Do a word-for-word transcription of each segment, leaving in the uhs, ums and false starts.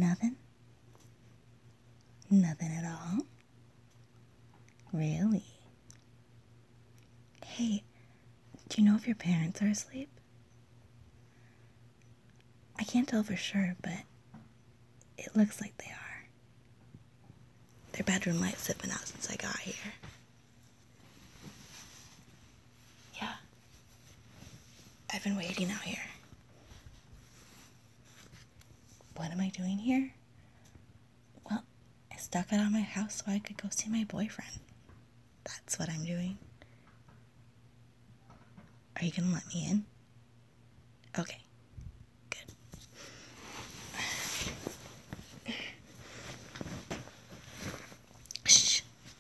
Nothing? Nothing at all? Really? Hey, do you know if your parents are asleep? I can't tell for sure, but it looks like they are. Their bedroom light's been out since I got here. Yeah. I've been waiting out here. What am I doing here? Well, I stuck out of my house so I could go see my boyfriend. That's what I'm doing. Are you gonna let me in? Okay. Good. Shh.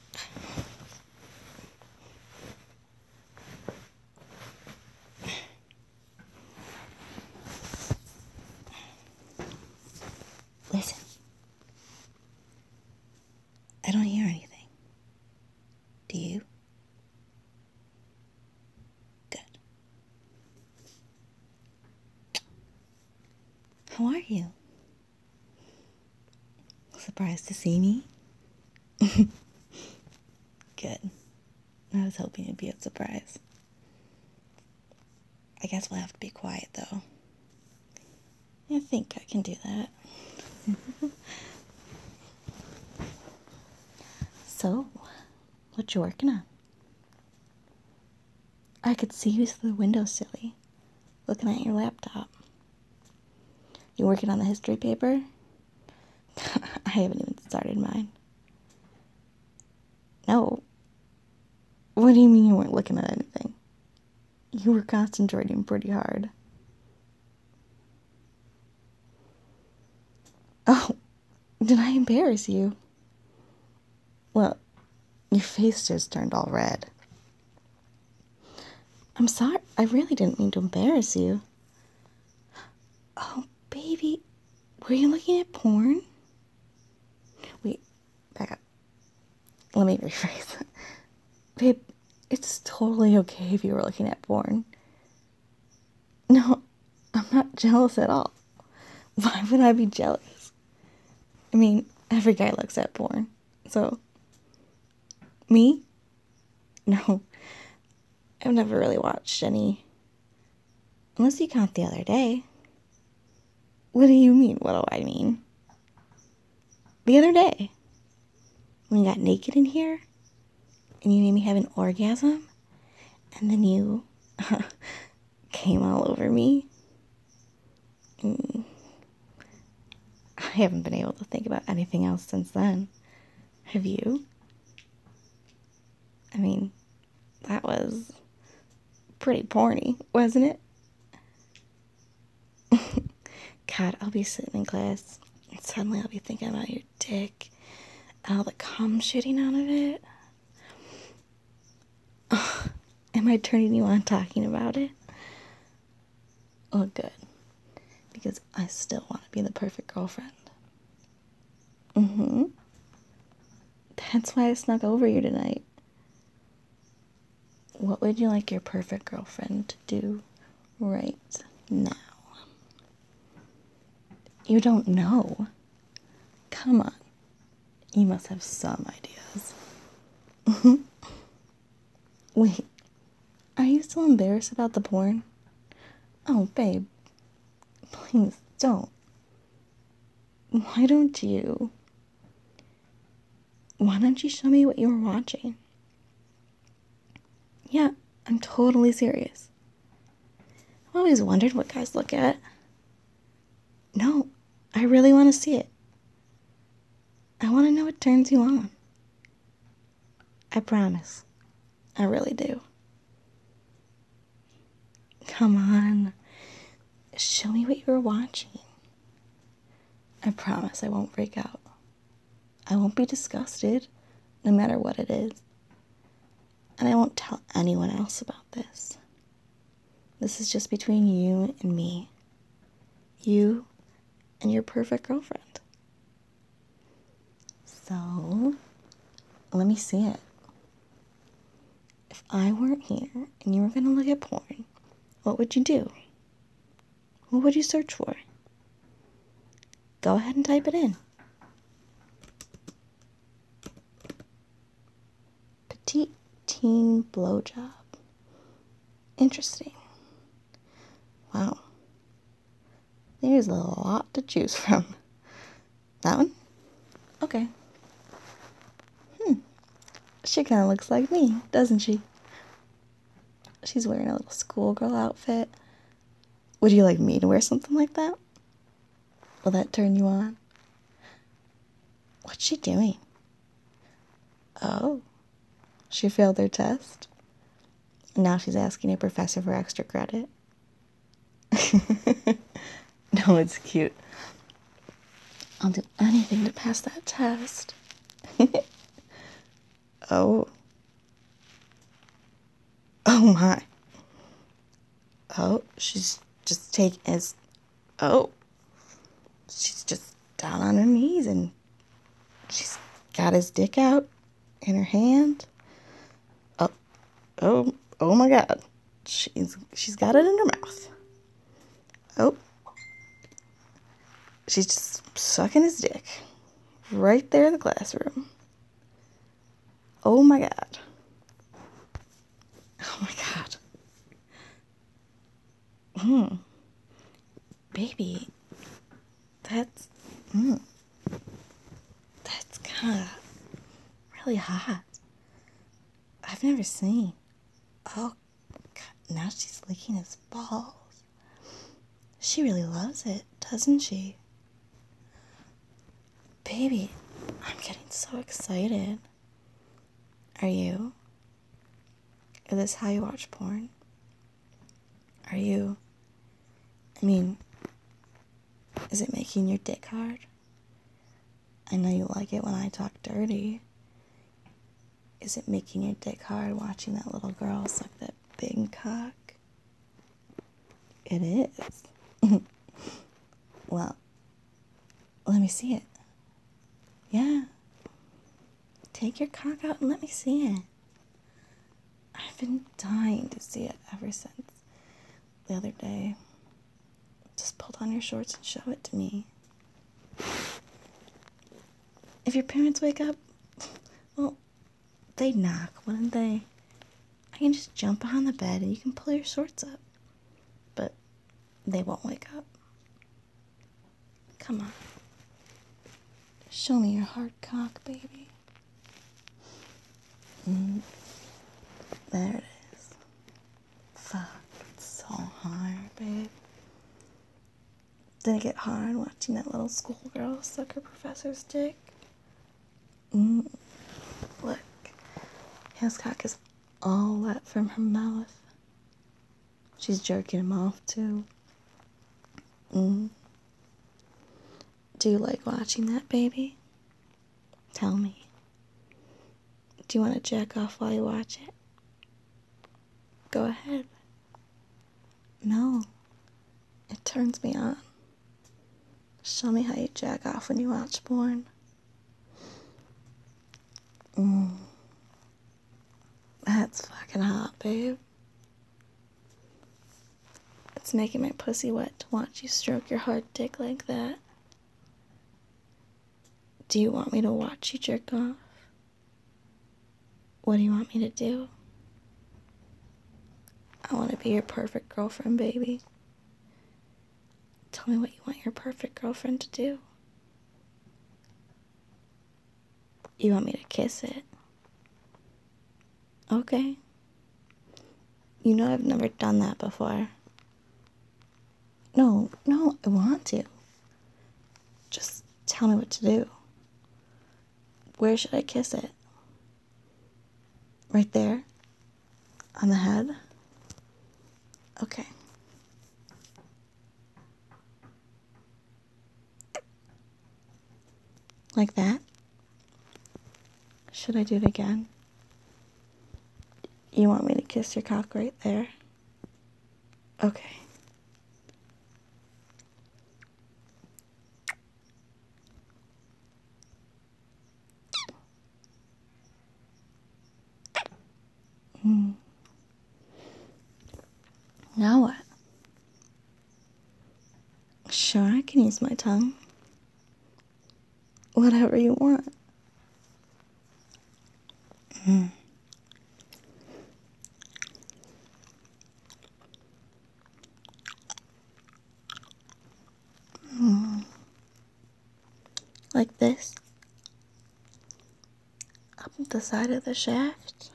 Listen. I don't hear anything. Do you? Good. How are you? Surprised to see me? Good. I was hoping it'd be a surprise. I guess we'll have to be quiet, though. I think I can do that. So, what you working on? I could see you through the window, silly, looking at your laptop. You working on the history paper? I haven't even started mine. No. What do you mean you weren't looking at anything? You were concentrating pretty hard. Oh, did I embarrass you? Well, your face just turned all red. I'm sorry. I really didn't mean to embarrass you. Oh, baby. Were you looking at porn? Wait, back up. Let me rephrase. Babe, it's totally okay if you were looking at porn. No, I'm not jealous at all. Why would I be jealous? I mean, every guy looks at porn. So, me? No, I've never really watched any. Unless you count the other day. What do you mean, what do I mean? The other day. When you got naked in here, and you made me have an orgasm, and then you came all over me. And I haven't been able to think about anything else since then. Have you? I mean, that was pretty porny, wasn't it? God, I'll be sitting in class, and suddenly I'll be thinking about your dick, and all the cum shooting out of it. Oh, am I turning you on talking about it? Oh, good. Because I still want to be the perfect girlfriend. Mm-hmm. That's why I snuck over you tonight. What would you like your perfect girlfriend to do right now? You don't know. Come on. You must have some ideas. Mm-hmm. Wait, are you still embarrassed about the porn? Oh, babe. Please don't. Why don't you? Why don't you show me what you were watching? Yeah, I'm totally serious. I've always wondered what guys look at. No, I really want to see it. I want to know what turns you on. I promise. I really do. Come on. Show me what you were watching. I promise I won't freak out. I won't be disgusted, no matter what it is. And I won't tell anyone else about this. This is just between you and me. You and your perfect girlfriend. So, let me see it. If I weren't here and you were going to look at porn, what would you do? What would you search for? Go ahead and type it in. Petite teen blowjob. Interesting. Wow. There's a lot to choose from. That one? Okay. Hmm. She kind of looks like me, doesn't she? She's wearing a little schoolgirl outfit. Would you like me to wear something like that? Will that turn you on? What's she doing? Oh, she failed their test. Now she's asking a professor for extra credit. No, it's cute. I'll do anything to pass that test. Oh. Oh my. Oh, she's just taking his... Oh. She's just down on her knees and she's got his dick out in her hand. Oh. Oh. Oh my God. She's, she's got it in her mouth. Oh. She's just sucking his dick. Right there in the classroom. Oh my God. Oh my God. Hmm. Baby. That's... Hmm. That's kind of really hot. I've never seen. Oh, God. Now she's licking his balls. She really loves it, doesn't she? Baby, I'm getting so excited. Are you? Is this how you watch porn? Are you? I mean, is it making your dick hard? I know you like it when I talk dirty. Is it making your dick hard watching that little girl suck that big cock? It is. Well, let me see it. Yeah. Take your cock out and let me see it. I've been dying to see it ever since the other day. Just pull down your shorts and show it to me. If your parents wake up, well, they'd knock, wouldn't they? I can just jump on the bed and you can pull your shorts up. But they won't wake up. Come on. Show me your hard cock, baby. Mm. There it is. Fuck, it's so hard, babe. Did it get hard watching that little schoolgirl suck her professor's dick? Mm. Look, his cock is all wet from her mouth. She's jerking him off, too. Mm. Do you like watching that, baby? Tell me. Do you want to jack off while you watch it? Go ahead. No. It turns me on. Show me how you jack off when you watch porn. Mm. That's fucking hot, babe. It's making my pussy wet to watch you stroke your hard dick like that. Do you want me to watch you jerk off? What do you want me to do? I want to be your perfect girlfriend, baby. Tell me what you want your perfect girlfriend to do. You want me to kiss it? Okay. You know I've never done that before. No, no, I want to. Just tell me what to do. Where should I kiss it? Right there? On the head? Okay. Like that? Should I do it again? You want me to kiss your cock right there? Okay. Hmm. Now what? Sure, I can use my tongue. Whatever you want. Mm. Mm. Like this. Up the side of the shaft.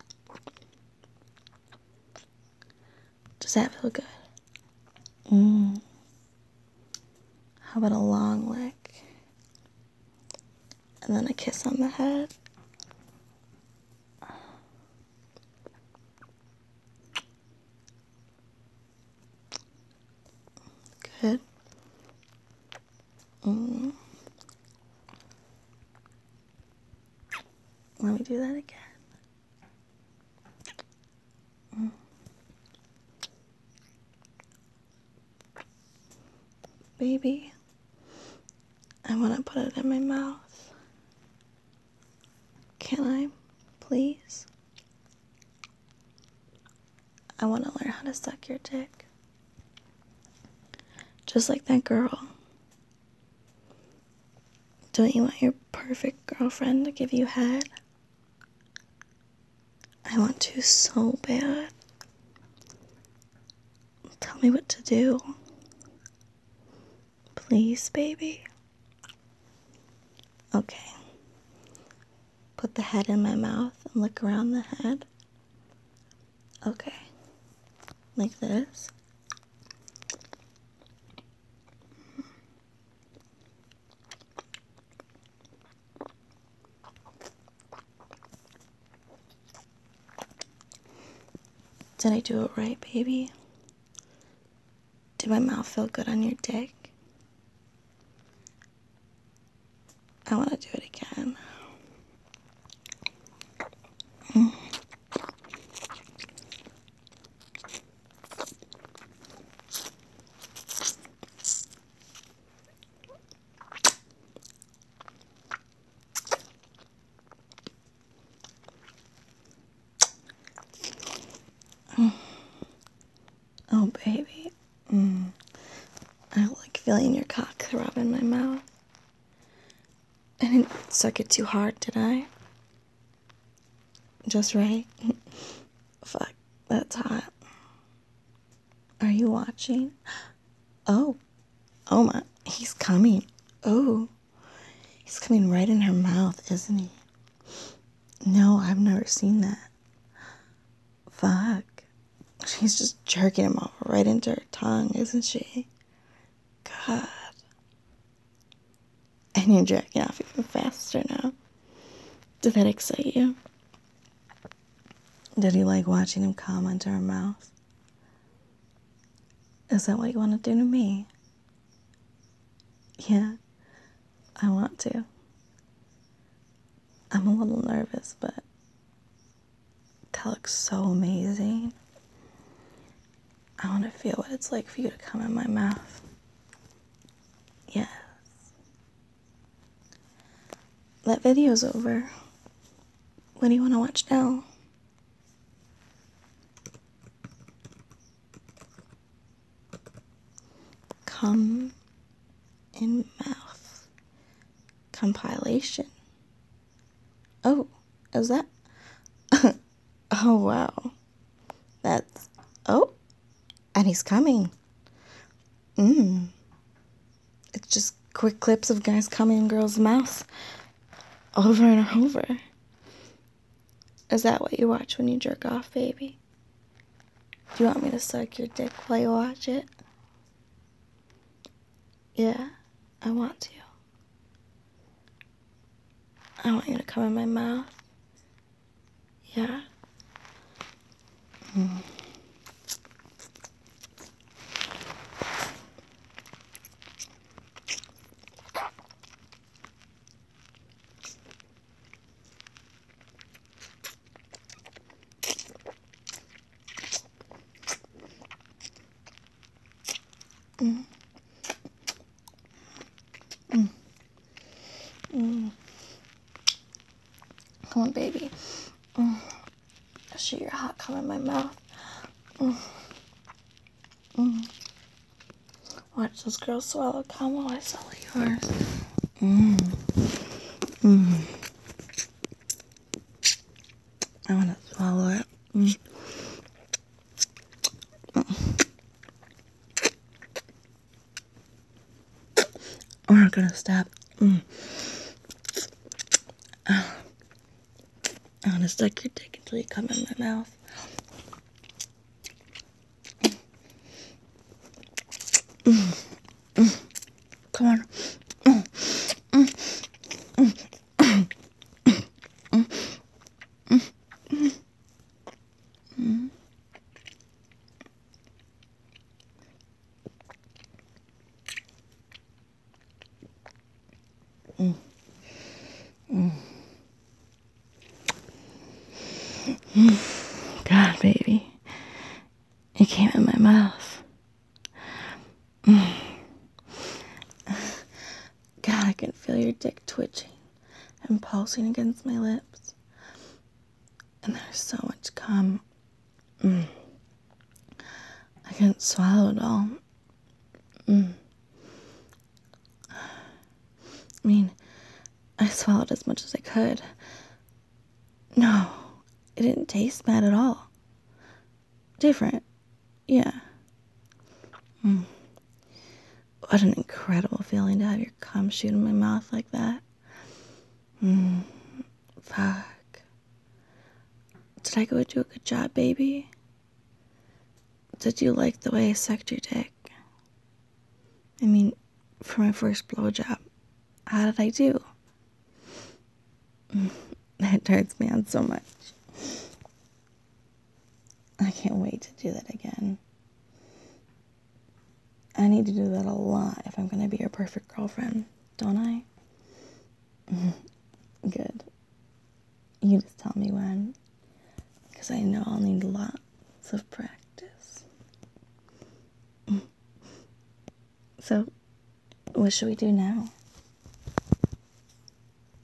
Does that feel good? Mm. How about a long lick? And then a kiss on the head. Good. Mm. Let me do that again. Mm. Baby, I want to put it in my mouth. Can I, please? I want to learn how to suck your dick. Just like that girl. Don't you want your perfect girlfriend to give you head? I want to so bad. Tell me what to do. Please, baby. Okay. Put the head in my mouth and look around the head. Okay. Like this. Did I do it right, baby? Did my mouth feel good on your dick? I want to do it again. Mm. Mm. Oh, baby. Mm. I like feeling your cock throb in my mouth. I didn't suck it too hard, did I? Just right? Fuck, that's hot. Are you watching? Oh, oh my, he's coming. Oh, he's coming right in her mouth, isn't he? No, I've never seen that. Fuck. She's just jerking him off right into her tongue, isn't she? God. And you're jerking off even faster now. Did that excite you? Did you like watching him come into her mouth? Is that what you want to do to me? Yeah, I want to. I'm a little nervous, but that looks so amazing. I want to feel what it's like for you to come in my mouth. Yes. That video's over. What do you want to watch now? Come in mouth compilation. Oh, is that? Oh, wow. That's, oh, and he's coming. Mmm. It's just quick clips of guys coming in girls' mouths over and over. Is that what you watch when you jerk off, baby? Do you want me to suck your dick while you watch it? Yeah, I want to. I want you to come in my mouth. Yeah. Mm. Mm. Mm. Mm. Come on, baby. Mm. Shoot your hot cum in my mouth. Mm. Mm. Watch those girls swallow cum while I swallow yours. Mm. Mm. I want to swallow it. Mm. We're not gonna stop. Mm. I want to suck your dick until you come in my mouth. Mm. Mm. Come on. Mm. Mm. Mm. Mm. Mm. Mm. Mm. Mm. Mm. Mm. God, baby. It came in my mouth. Mm. God, I can feel your dick twitching and pulsing against my lips. And there's so much cum. Mm. I couldn't swallow it all. Mm. I mean, I swallowed as much as I could. No, it didn't taste bad at all. Different, yeah. Mm. What an incredible feeling to have your cum shoot in my mouth like that. Mm. Fuck. Did I go do a good job, baby? Did you like the way I sucked your dick? I mean, for my first blowjob, how did I do? Mm. That turns me on so much. I can't wait to do that again. I need to do that a lot if I'm going to be your perfect girlfriend, don't I? Good. You just tell me when, because I know I'll need lots of practice. So, what should we do now?